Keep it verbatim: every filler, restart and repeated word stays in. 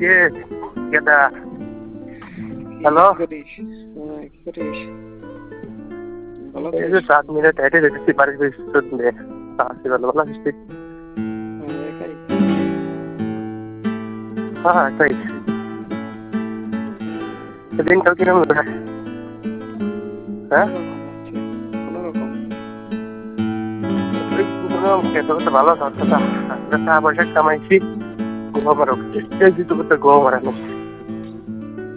কে গেদা হ্যালো কি করিস? ভালো এই যে সাত মিনিট হেঁটে যেতেছি বাড়ির পিছন দিয়ে আসছি ভালো ভালো আসছি হ্যাঁ তাই দিনকাল কিরকম হ্যাঁ ভালো টাকা পয়সা কামাইছি গোয়া মারো গোয়া মারানো